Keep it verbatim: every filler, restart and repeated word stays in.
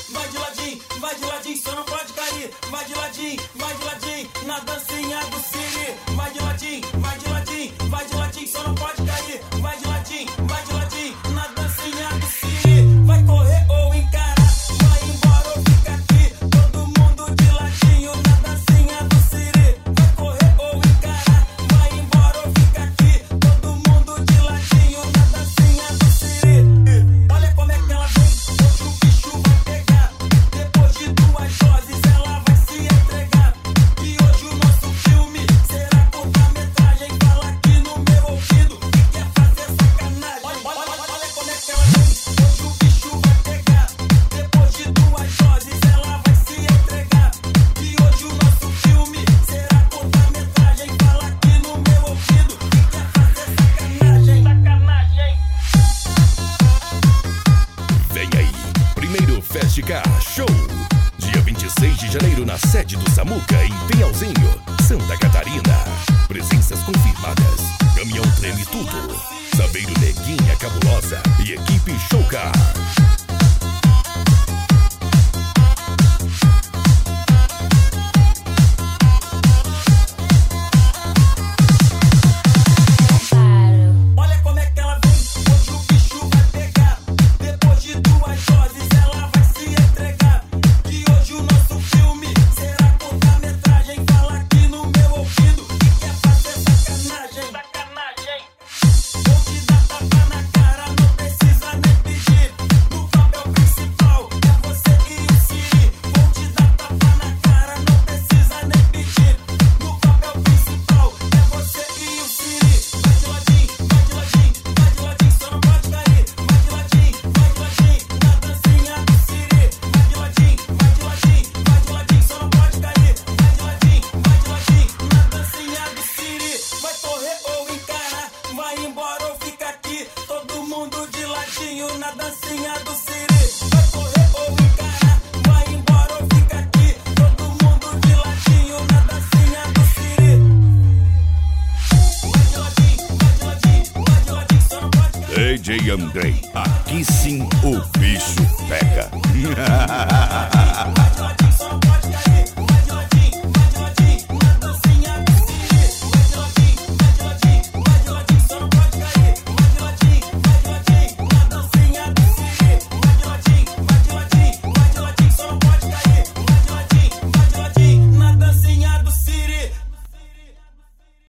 vai de ladinho, vai de ladinho, só não pode cair. Vai de ladinho, vai de ladinho, na dancinha do Siri. Vai de ladinho, vai de ladinho, vai de ladinho, só não pode cair. Vai de ladinho, vai de ladinho, na dancinha do Siri. Vai correr ou encarar, vai embora ou fica aqui. Todo mundo de ladinho na dancinha do Siri. Vai correr ou encarar, vai embora ou fica aqui. Todo mundo de ladinho na dancinha do Siri. Olha como é que ela vem, hoje o bicho vai pegar. Depois de duas doses ela vai se entregar. E hoje o nosso filme será curta-metragem. Fala aqui no meu ouvido que quer fazer sacanagem. Olha, olha, olha, olha como é que ela vem, hoje o bicho vai pegar. Depois de duas doses ela vai se entregar. E hoje o nosso filme será curta-metragem. Fala aqui no meu ouvido que quer fazer sacanagem. Sacanagem. Vem aí, primeiro Festicar Show. Dia vinte e seis de janeiro na sede do Samuca, em Pinhalzinho, Santa Catarina. Presenças confirmadas. Caminhão Treme Tudo, Saveiro Neguinha Cabulosa e equipe Showcar. Olha como é que ela vem, hoje o bicho vai pegar. Depois de duas doses ela vai se entregar. E hoje o nosso filme será curta-metragem. Fala aqui no meu ouvido que quer fazer sacanagem. Sacanagem. Vou te dar tapa na cara, não precisa nem pedir. No papel principal é você e o Siri. Vou te dar tapa na cara, não precisa nem pedir. No papel principal é você e o Siri. Vai de ladinho, vai de ladinho, vai de ladinho, só não pode cair. Vai de ladinho, vai de ladinho, na dancinha do Siri. Vai de ladinho, vai de ladinho, vai de ladinho, só não pode cair. Vai de ladinho, vai de ladinho, na dancinha do Siri. Vai correr ou encarar, vai embora ou fica aqui. Todo mundo de ladinho na dancinha do Siri. Vai correr ou encarar, vai embora ou fica aqui. Todo mundo de ladinho na dancinha do Siri. Vai de ladinho, vai de ladinho, vai de ladinho, só não pode cair. D J Andrei, aqui sim o bicho pega. Vai de ladinho,